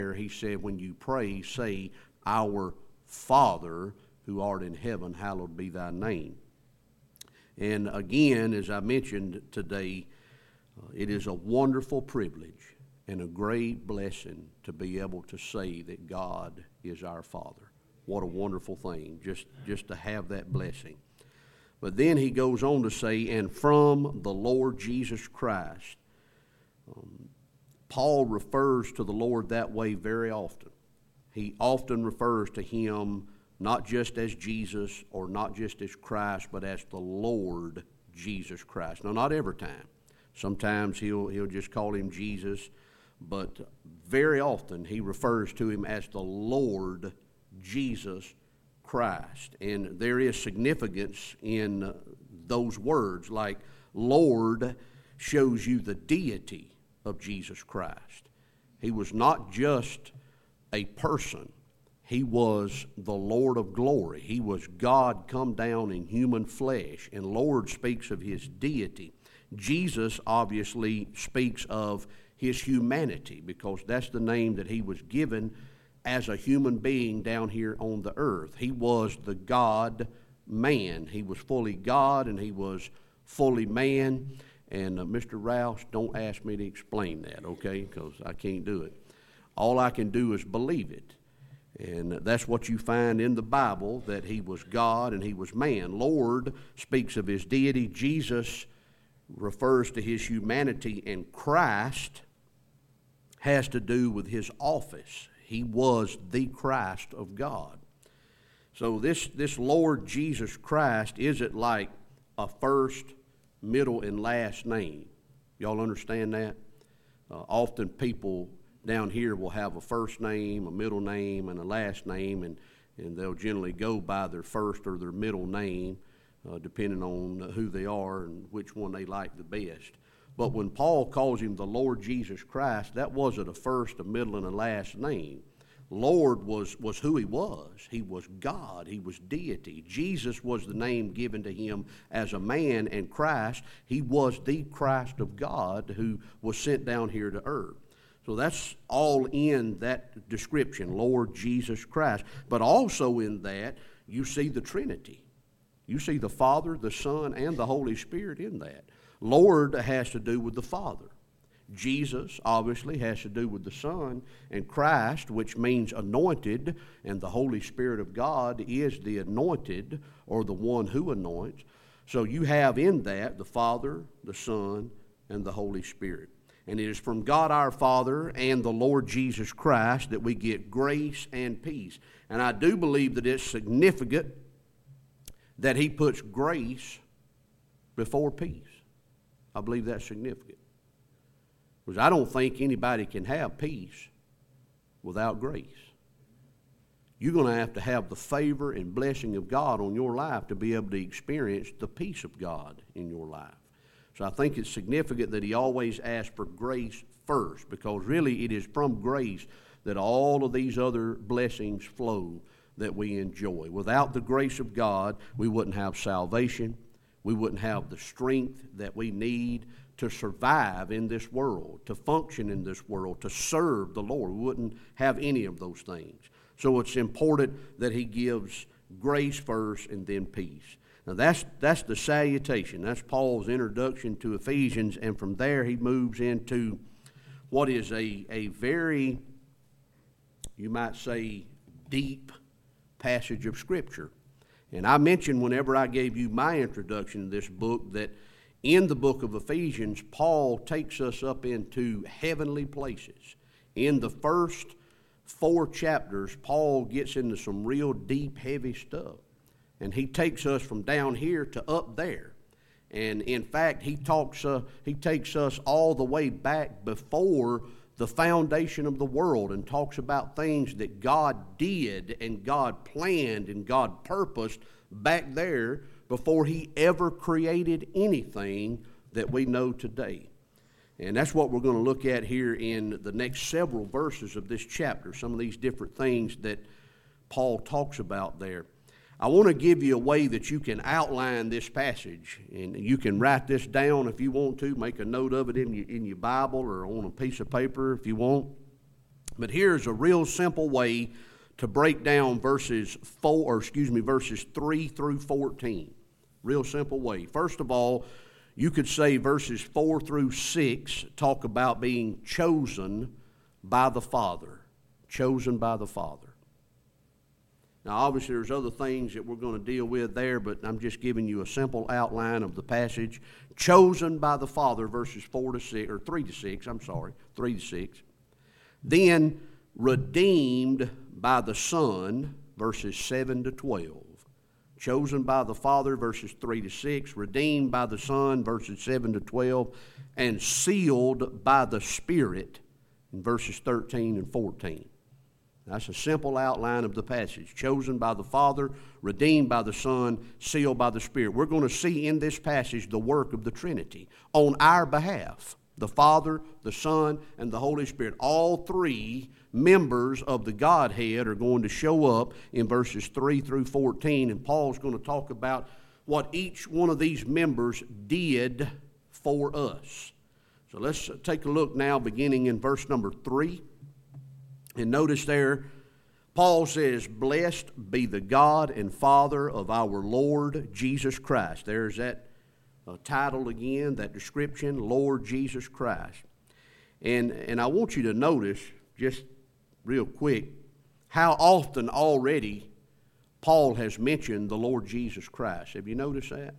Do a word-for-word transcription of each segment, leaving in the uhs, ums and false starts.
he said, when you pray, say, Our Father who art in heaven, hallowed be thy name. And again, as I mentioned today, uh, it is a wonderful privilege and a great blessing to be able to say that God is our Father. What a wonderful thing, just, just to have that blessing. But then he goes on to say, and from the Lord Jesus Christ. Um, Paul refers to the Lord that way very often. He often refers to him not just as Jesus or not just as Christ, but as the Lord Jesus Christ. Now, not every time. Sometimes he'll, he'll just call him Jesus, but very often he refers to him as the Lord Jesus Christ. And there is significance in those words, like Lord shows you the deity of Jesus Christ. He was not just a person. He was the Lord of glory. He was God come down in human flesh, and Lord speaks of his deity. Jesus obviously speaks of his humanity, because that's the name that he was given as a human being down here on the earth. He was the God-man. He was fully God and he was fully man. And uh, Mister Rouse, don't ask me to explain that, okay, because I can't do it. All I can do is believe it. And that's what you find in the Bible, that he was God and he was man. Lord speaks of his deity. Jesus refers to his humanity, and Christ has to do with his office. He was the Christ of God. So this, this Lord Jesus Christ isn't like a first, middle, and last name. Y'all understand that? Uh, often people down here will have a first name, a middle name, and a last name, and, and they'll generally go by their first or their middle name, uh, depending on who they are and which one they like the best. But when Paul calls him the Lord Jesus Christ, that wasn't a first, a middle, and a last name. Lord was, was who he was. He was God. He was deity. Jesus was the name given to him as a man, and Christ, he was the Christ of God who was sent down here to earth. So that's all in that description, Lord Jesus Christ. But also in that, you see the Trinity. You see the Father, the Son, and the Holy Spirit in that. Lord has to do with the Father. Jesus, obviously, has to do with the Son. And Christ, which means anointed, and the Holy Spirit of God is the anointed, or the one who anoints. So you have in that the Father, the Son, and the Holy Spirit. And it is from God our Father and the Lord Jesus Christ that we get grace and peace. And I do believe that it's significant that he puts grace before peace. I believe that's significant. Because I don't think anybody can have peace without grace. You're going to have to have the favor and blessing of God on your life to be able to experience the peace of God in your life. So I think it's significant that he always asks for grace first, because really it is from grace that all of these other blessings flow that we enjoy. Without the grace of God, we wouldn't have salvation. We wouldn't have the strength that we need to survive in this world, to function in this world, to serve the Lord. We wouldn't have any of those things. So it's important that he gives grace first and then peace. Now that's, that's the salutation. That's Paul's introduction to Ephesians, and from there he moves into what is a, a very, you might say, deep passage of Scripture. And I mentioned whenever I gave you my introduction to this book that in the book of Ephesians, Paul takes us up into heavenly places. In the first four chapters, Paul gets into some real deep, heavy stuff. And he takes us from down here to up there. And in fact, he talks, uh, he takes us all the way back before the foundation of the world and talks about things that God did and God planned and God purposed back there before he ever created anything that we know today. And that's what we're going to look at here in the next several verses of this chapter, some of these different things that Paul talks about there. I want to give you a way that you can outline this passage, and you can write this down if you want to, make a note of it in your, in your Bible or on a piece of paper if you want. But here's a real simple way to break down verses four, or excuse me, verses three through fourteen. Real simple way. First of all, you could say verses four through six talk about being chosen by the Father. Chosen by the Father. Now, obviously, there's other things that we're going to deal with there, but I'm just giving you a simple outline of the passage. Chosen by the Father, verses four to six, or three to six, I'm sorry, three to six. Then, redeemed by the Son, verses seven to twelve. Chosen by the Father, verses three to six. Redeemed by the Son, verses seven to twelve. And sealed by the Spirit, in verses thirteen and fourteen. That's a simple outline of the passage. Chosen by the Father, redeemed by the Son, sealed by the Spirit. We're going to see in this passage the work of the Trinity on our behalf. The Father, the Son, and the Holy Spirit. All three members of the Godhead are going to show up in verses three through fourteen, and Paul's going to talk about what each one of these members did for us. So let's take a look now, beginning in verse number three. And notice there, Paul says, "Blessed be the God and Father of our Lord Jesus Christ." There's that uh, title again, that description, Lord Jesus Christ. And, and I want you to notice, just real quick, how often already Paul has mentioned the Lord Jesus Christ. Have you noticed that?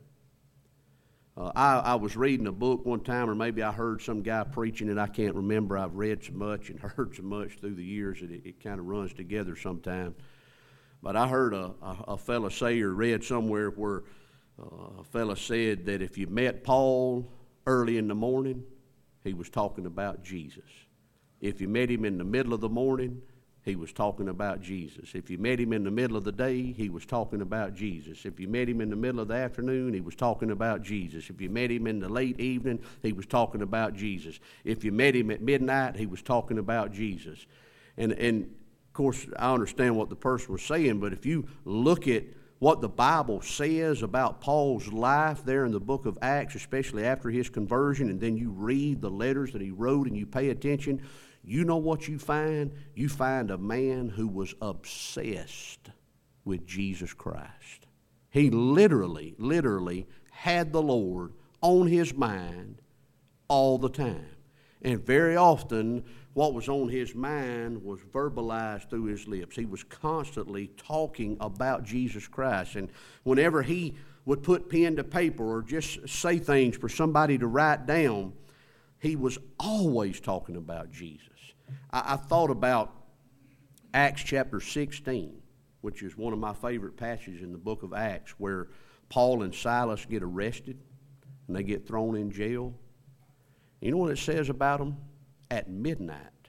Uh, I, I was reading a book one time, or maybe I heard some guy preaching it. I can't remember. I've read so much and heard so much through the years that it, it kind of runs together sometimes. But I heard a, a, a fella say, or read somewhere where uh, a fella said that if you met Paul early in the morning, he was talking about Jesus. If you met him in the middle of the morning, he was talking about Jesus. If you met him in the middle of the day, he was talking about Jesus. If you met him in the middle of the afternoon, he was talking about Jesus. If you met him in the late evening, he was talking about Jesus. If you met him at midnight, he was talking about Jesus. And, and of course, I understand what the person was saying, but if you look at what the Bible says about Paul's life there in the book of Acts, especially after his conversion, and then you read the letters that he wrote and you pay attention, you know what you find? You find a man who was obsessed with Jesus Christ. He literally, literally had the Lord on his mind all the time. And very often, what was on his mind was verbalized through his lips. He was constantly talking about Jesus Christ. And whenever he would put pen to paper or just say things for somebody to write down, he was always talking about Jesus. I, I thought about Acts chapter sixteen, which is one of my favorite passages in the book of Acts, where Paul and Silas get arrested and they get thrown in jail. You know what it says about them? At midnight,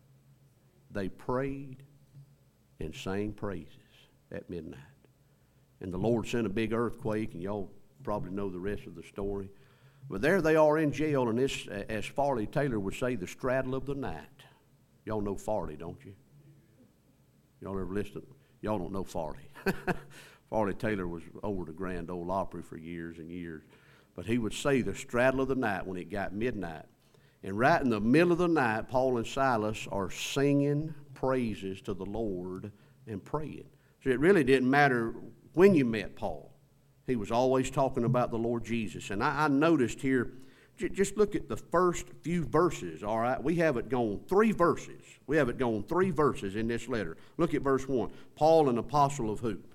they prayed and sang praises at midnight. And the Lord sent a big earthquake, and y'all probably know the rest of the story. But there they are in jail, and this, as Farley Taylor would say, the straddle of the night. Y'all know Farley, don't you? Y'all ever listen? Y'all don't know Farley. Farley Taylor was over the Grand Ole Opry for years and years. But he would say the straddle of the night when it got midnight. And right in the middle of the night, Paul and Silas are singing praises to the Lord and praying. So it really didn't matter when you met Paul. He was always talking about the Lord Jesus. And I, I noticed here, j- just look at the first few verses, all right? We have it gone three verses. We have it gone three verses in this letter. Look at verse one. Paul, an apostle of who?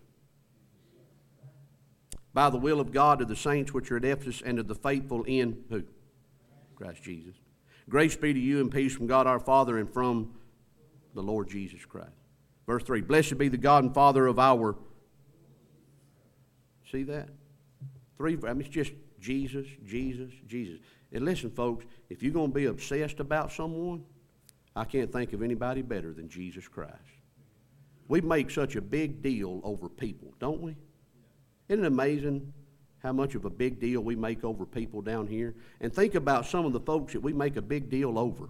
By the will of God to the saints which are at Ephesus and to the faithful in who? Christ Jesus. Grace be to you and peace from God our Father and from the Lord Jesus Christ. Verse three. Blessed be the God and Father of our... See that? Three, I mean, it's just Jesus, Jesus, Jesus. And listen, folks, if you're going to be obsessed about someone, I can't think of anybody better than Jesus Christ. We make such a big deal over people, don't we? Isn't it amazing how much of a big deal we make over people down here? And think about some of the folks that we make a big deal over.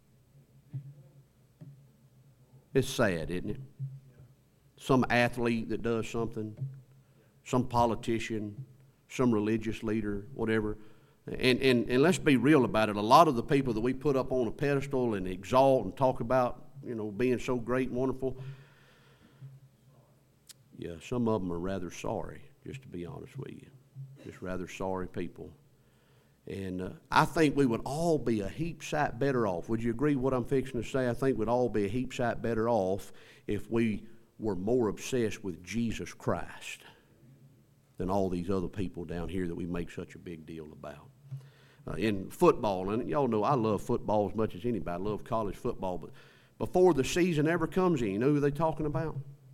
It's sad, isn't it? Some athlete that does something, some politician, some religious leader, whatever. And, and, and let's be real about it. A lot of the people that we put up on a pedestal and exalt and talk about you know, being so great and wonderful. Yeah, some of them are rather sorry, just to be honest with you. Just rather sorry people. And uh, I think we would all be a heap sight better off. Would you agree with what I'm fixing to say? I think we'd all be a heap sight better off if we were more obsessed with Jesus Christ than all these other people down here that we make such a big deal about. Uh, in football, and y'all know I love football as much as anybody. I love college football, but before the season ever comes in, you know who they're talking about?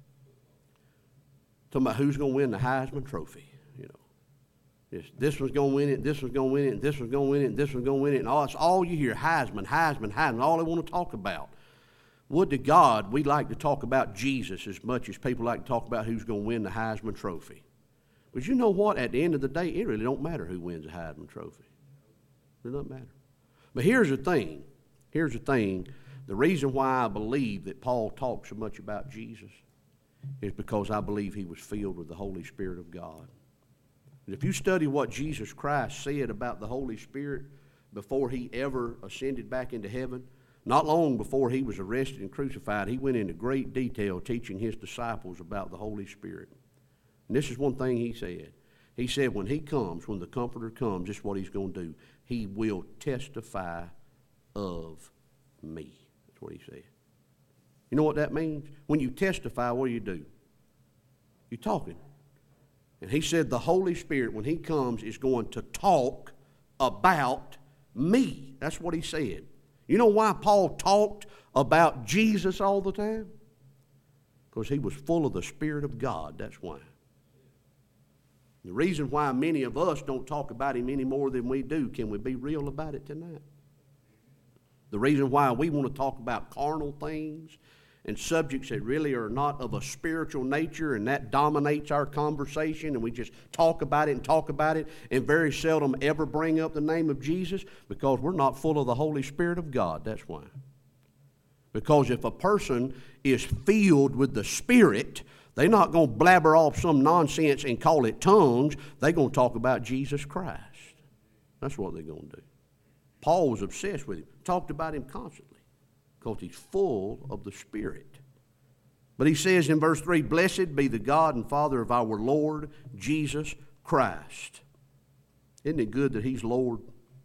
Talking about who's going to win the Heisman Trophy. You know, this, this one's going to win it, this one's going to win it, and this one's going to win it, and this one's going to win it, and all, it's all you hear, Heisman, Heisman, Heisman, all they want to talk about. Would to God we like to talk about Jesus as much as people like to talk about who's going to win the Heisman Trophy. But you know what? At the end of the day, it really don't matter who wins the Heisman Trophy. It doesn't matter. But here's the thing. Here's the thing. The reason why I believe that Paul talks so much about Jesus is because I believe he was filled with the Holy Spirit of God. And if you study what Jesus Christ said about the Holy Spirit before he ever ascended back into heaven, not long before he was arrested and crucified, he went into great detail teaching his disciples about the Holy Spirit. And this is one thing he said. He said when he comes, when the Comforter comes, this is what he's going to do. He will testify of me. That's what he said. You know what that means? When you testify, what do you do? You're talking. And he said the Holy Spirit, when he comes, is going to talk about me. That's what he said. You know why Paul talked about Jesus all the time? Because he was full of the Spirit of God. That's why. The reason why many of us don't talk about him any more than we do, can we be real about it tonight? The reason why we want to talk about carnal things and subjects that really are not of a spiritual nature, and that dominates our conversation, and we just talk about it and talk about it and very seldom ever bring up the name of Jesus, because we're not full of the Holy Spirit of God. That's why. Because if a person is filled with the Spirit, they're not going to blabber off some nonsense and call it tongues. They're going to talk about Jesus Christ. That's what they're going to do. Paul was obsessed with him, talked about him constantly, because he's full of the Spirit. But he says in verse three, blessed be the God and Father of our Lord Jesus Christ. Isn't it good that he's Lord?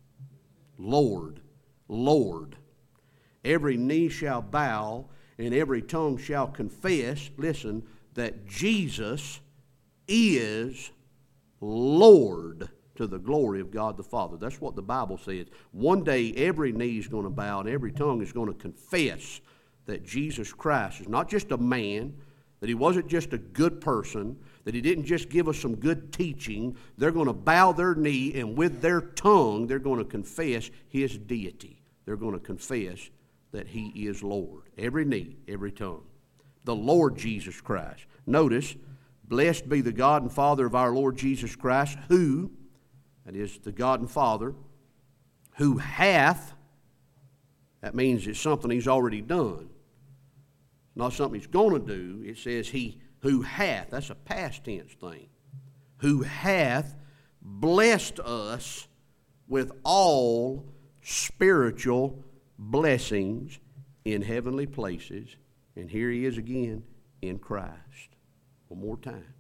Lord. Lord. Every knee shall bow and every tongue shall confess, listen, that Jesus is Lord, to the glory of God the Father. That's what the Bible says. One day every knee is going to bow and every tongue is going to confess that Jesus Christ is not just a man, that he wasn't just a good person, that he didn't just give us some good teaching. They're going to bow their knee, and with their tongue they're going to confess his deity. They're going to confess that he is Lord. Every knee, every tongue. The Lord Jesus Christ. Notice, blessed be the God and Father of our Lord Jesus Christ, who, that is the God and Father, who hath, that means it's something he's already done. Not something he's going to do. It says he who hath, that's a past tense thing, who hath blessed us with all spiritual blessings in heavenly places. And here he is again, in Christ. One more time.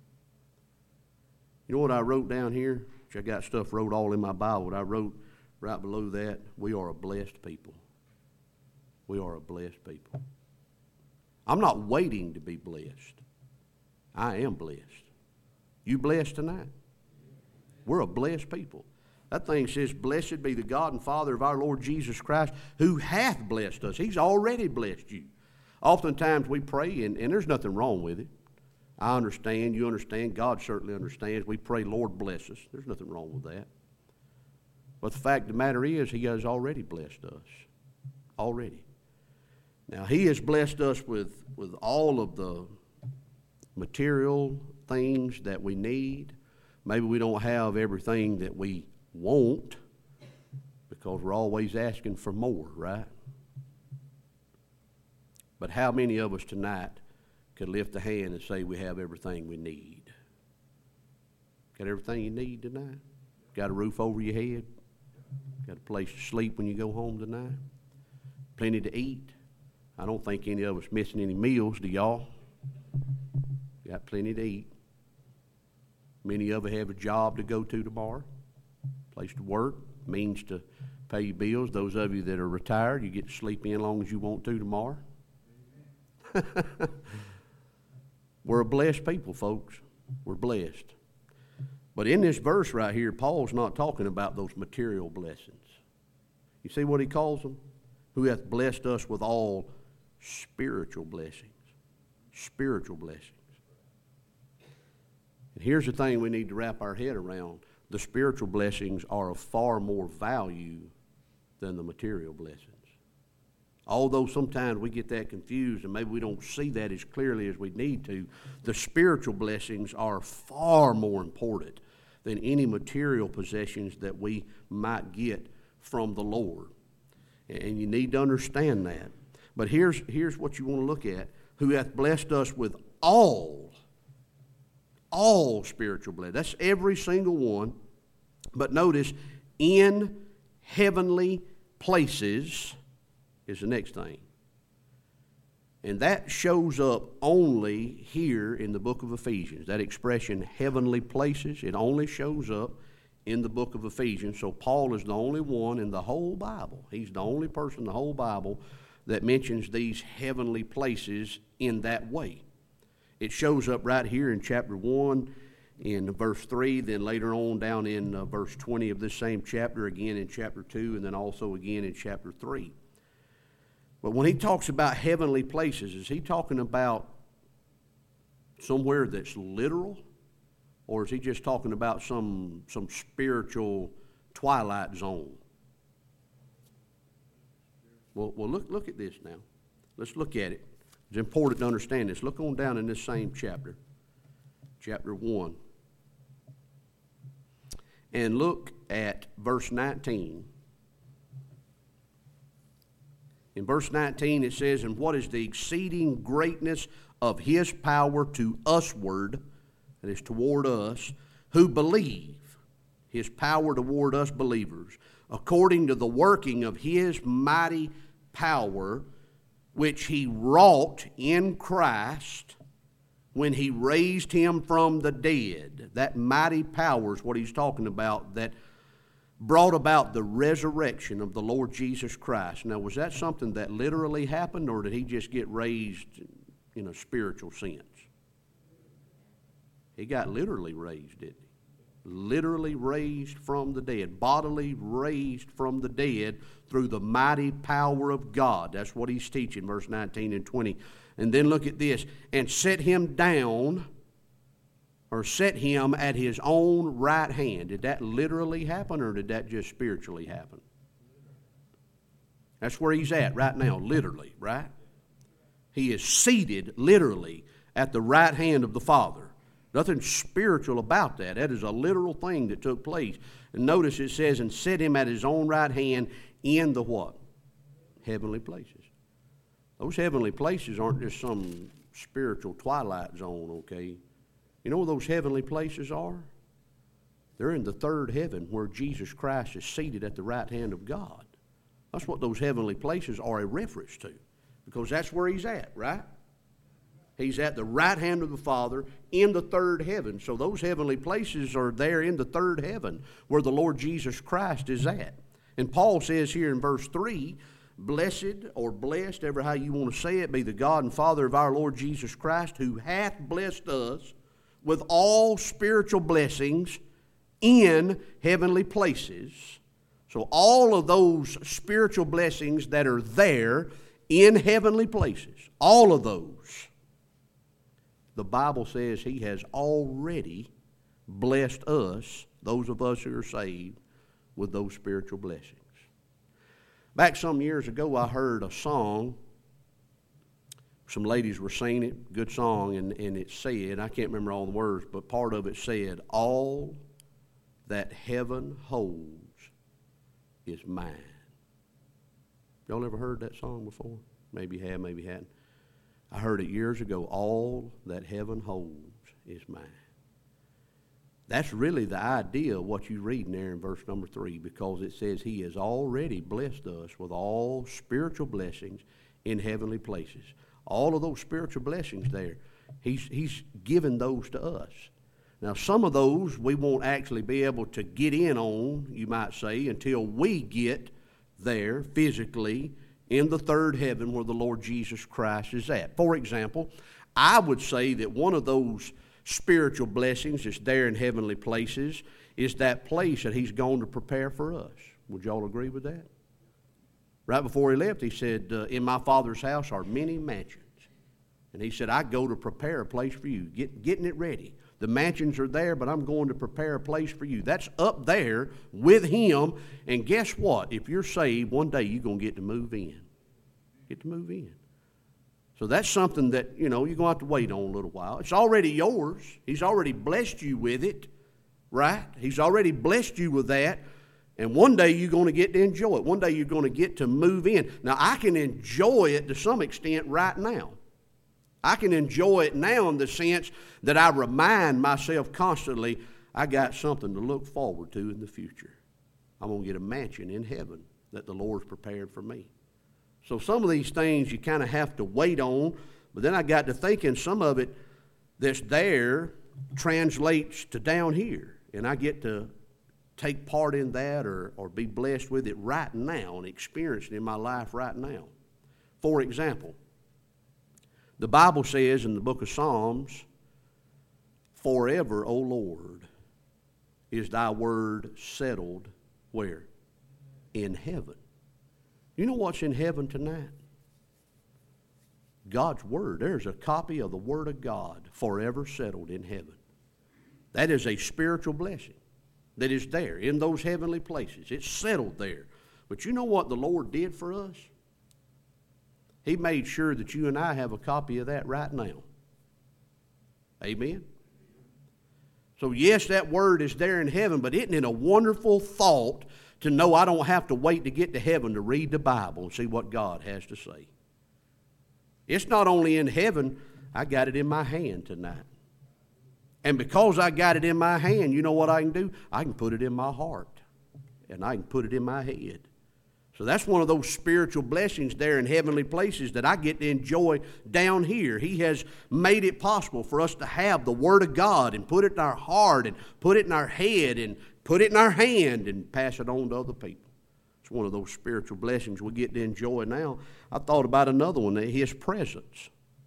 You know what I wrote down here? Which I got stuff wrote all in my Bible. What I wrote right below that, we are a blessed people. We are a blessed people. I'm not waiting to be blessed. I am blessed. You blessed tonight? We're a blessed people. That thing says, blessed be the God and Father of our Lord Jesus Christ, who hath blessed us. He's already blessed you. Oftentimes we pray, and, and there's nothing wrong with it. I understand, you understand, God certainly understands. We pray, Lord, bless us. There's nothing wrong with that. But the fact of the matter is, he has already blessed us. Already. Now, he has blessed us with, with all of the material things that we need. Maybe we don't have everything that we want, because we're always asking for more, right? But how many of us tonight could lift a hand and say we have everything we need? Got everything you need tonight? Got a roof over your head? Got a place to sleep when you go home tonight? Plenty to eat? I don't think any of us missing any meals, do y'all? Got plenty to eat. Many of you have a job to go to tomorrow, place to work, means to pay your bills. Those of you that are retired, you get to sleep in as long as you want to tomorrow. We're a blessed people, folks. We're blessed. But in this verse right here, Paul's not talking about those material blessings. You see what he calls them? Who hath blessed us with all spiritual blessings. Spiritual blessings. And here's the thing we need to wrap our head around. The spiritual blessings are of far more value than the material blessings. Although sometimes we get that confused and maybe we don't see that as clearly as we need to, the spiritual blessings are far more important than any material possessions that we might get from the Lord. And you need to understand that. But here's, here's what you want to look at. Who hath blessed us with all, all spiritual blessings. That's every single one. But notice, in heavenly places is the next thing. And that shows up only here in the book of Ephesians. That expression, heavenly places, it only shows up in the book of Ephesians. So Paul is the only one in the whole Bible. He's the only person in the whole Bible that mentions these heavenly places in that way. It shows up right here in chapter one, in verse three, then later on down in uh, verse twenty of this same chapter, again in chapter two, and then also again in chapter three. But when he talks about heavenly places, is he talking about somewhere that's literal? Or is he just talking about some, some spiritual twilight zone? Well, well look, look at this now. Let's look at it. It's important to understand this. Look on down in this same chapter, chapter one. And look at verse nineteen. In verse nineteen it says, and what is the exceeding greatness of his power to usward, that is toward us, who believe, his power toward us believers, according to the working of his mighty power, which he wrought in Christ when he raised him from the dead. That mighty power is what he's talking about, that brought about the resurrection of the Lord Jesus Christ. Now, was that something that literally happened, or did he just get raised in a spiritual sense? He got literally raised, didn't he? Literally raised from the dead, bodily raised from the dead through the mighty power of God. That's what he's teaching, verse nineteen and twenty. And then look at this, and set him down, or set him at his own right hand. Did that literally happen, or did that just spiritually happen? That's where he's at right now, literally, right? He is seated literally at the right hand of the Father. Nothing spiritual about that. That is a literal thing that took place. And notice it says, and set him at his own right hand in the what? Heavenly places. Those heavenly places aren't just some spiritual twilight zone, okay? You know where those heavenly places are? They're in the third heaven where Jesus Christ is seated at the right hand of God. That's what those heavenly places are a reference to, because that's where he's at, right? He's at the right hand of the Father in the third heaven. So those heavenly places are there in the third heaven where the Lord Jesus Christ is at. And Paul says here in verse three, blessed or blessed, ever how you want to say it, be the God and Father of our Lord Jesus Christ, who hath blessed us with all spiritual blessings in heavenly places. So all of those spiritual blessings that are there in heavenly places, all of those, the Bible says he has already blessed us, those of us who are saved, with those spiritual blessings. Back some years ago, I heard a song. Some ladies were singing it, good song, and, and it said, I can't remember all the words, but part of it said, all that heaven holds is mine. Y'all ever heard that song before? Maybe you have, maybe you hadn't. I heard it years ago. All that heaven holds is mine. That's really the idea of what you read in there in verse number three, because it says he has already blessed us with all spiritual blessings in heavenly places. All of those spiritual blessings there, he's, he's given those to us. Now, some of those we won't actually be able to get in on, you might say, until we get there physically in the third heaven where the Lord Jesus Christ is at. For example, I would say that one of those spiritual blessings that's there in heavenly places is that place that he's going to prepare for us. Would y'all agree with that? Right before he left, he said, uh, in my Father's house are many mansions. And he said, I go to prepare a place for you, Get, getting it ready. The mansions are there, but I'm going to prepare a place for you. That's up there with him. And guess what? If you're saved, one day you're going to get to move in. Get to move in. So that's something that, you know, you're going to have to wait on a little while. It's already yours. He's already blessed you with it, right? He's already blessed you with that. And one day you're going to get to enjoy it. One day you're going to get to move in. Now, I can enjoy it to some extent right now. I can enjoy it now in the sense that I remind myself constantly, I got something to look forward to in the future. I'm going to get a mansion in heaven that the Lord's prepared for me. So some of these things you kind of have to wait on, but then I got to thinking some of it that's there translates to down here, and I get to take part in that or, or be blessed with it right now and experience it in my life right now. For example, the Bible says in the book of Psalms, forever, O Lord, is thy word settled where? In heaven. You know what's in heaven tonight? God's word. There's a copy of the word of God forever settled in heaven. That is a spiritual blessing that is there in those heavenly places. It's settled there. But you know what the Lord did for us? He made sure that you and I have a copy of that right now. Amen? So yes, that word is there in heaven, but isn't it a wonderful thought to know I don't have to wait to get to heaven to read the Bible and see what God has to say? It's not only in heaven, I got it in my hand tonight. And because I got it in my hand, you know what I can do? I can put it in my heart, and I can put it in my head. So that's one of those spiritual blessings there in heavenly places that I get to enjoy down here. He has made it possible for us to have the Word of God and put it in our heart and put it in our head and put it in our hand and pass it on to other people. It's one of those spiritual blessings we get to enjoy now. I thought about another one, His presence.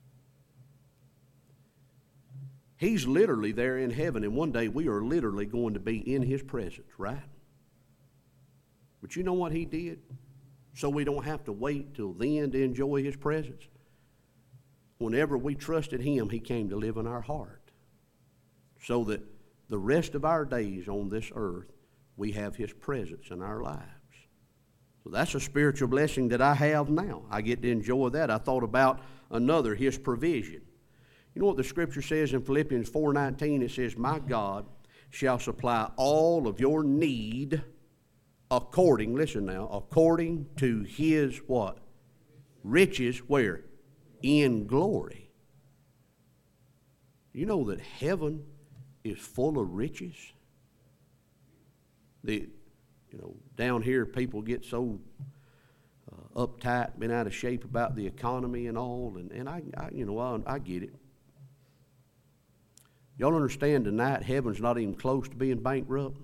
He's literally there in heaven, and one day we are literally going to be in His presence, right? But you know what He did? So we don't have to wait till then to enjoy His presence. Whenever we trusted Him, He came to live in our heart. So that the rest of our days on this earth, we have His presence in our lives. So that's a spiritual blessing that I have now. I get to enjoy that. I thought about another, His provision. You know what the Scripture says in Philippians four nineteen? It says, my God shall supply all of your need according, listen now, according to His what? Riches, where? In glory. You know that heaven is full of riches? The, you know, down here people get so uh, uptight, been out of shape about the economy and all, and, and I, I, you know, I, I get it. Y'all understand tonight heaven's not even close to being bankrupt?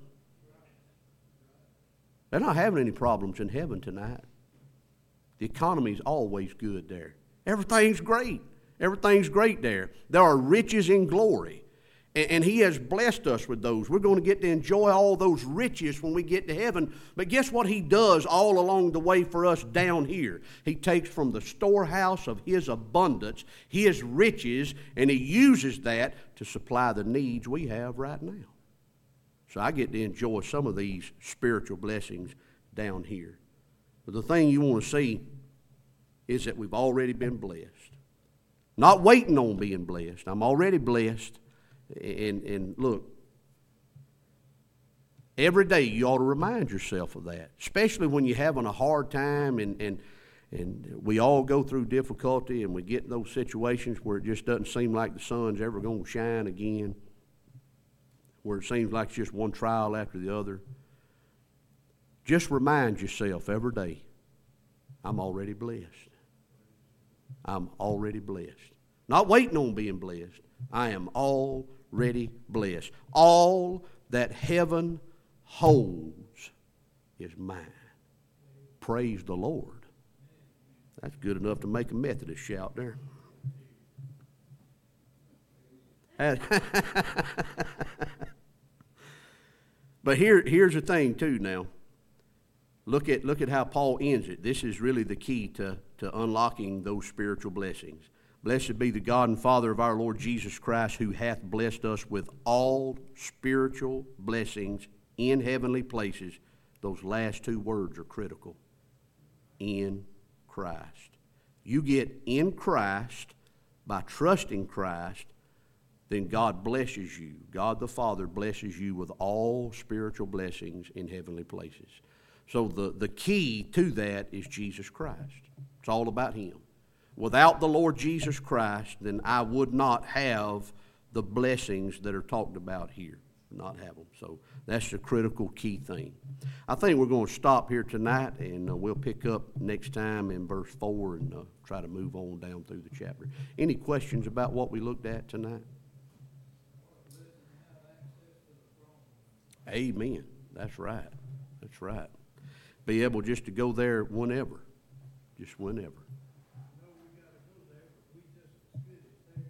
They're not having any problems in heaven tonight. The economy's always good there. Everything's great. Everything's great there. There are riches in glory. And, and He has blessed us with those. We're going to get to enjoy all those riches when we get to heaven. But guess what He does all along the way for us down here? He takes from the storehouse of His abundance, His riches, and He uses that to supply the needs we have right now. So I get to enjoy some of these spiritual blessings down here. But the thing you want to see is that we've already been blessed. Not waiting on being blessed. I'm already blessed. And, and look, every day you ought to remind yourself of that, especially when you're having a hard time and, and, and we all go through difficulty and we get in those situations where it just doesn't seem like the sun's ever going to shine again, where it seems like it's just one trial after the other. Just remind yourself every day, I'm already blessed. I'm already blessed. Not waiting on being blessed. I am already blessed. All that heaven holds is mine. Praise the Lord. That's good enough to make a Methodist shout there. But here, here's the thing too now. Look at, look at how Paul ends it. This is really the key to, to unlocking those spiritual blessings. Blessed be the God and Father of our Lord Jesus Christ, who hath blessed us with all spiritual blessings in heavenly places. Those last two words are critical. In Christ. You get in Christ by trusting Christ, then God blesses you. God the Father blesses you with all spiritual blessings in heavenly places. So the, the key to that is Jesus Christ. It's all about Him. Without the Lord Jesus Christ, then I would not have the blessings that are talked about here. Not have them. So that's the critical key thing. I think we're going to stop here tonight, and uh, we'll pick up next time in verse four and uh, try to move on down through the chapter. Any questions about what we looked at tonight? Amen. That's right. That's right. Be able just to go there whenever. Just whenever.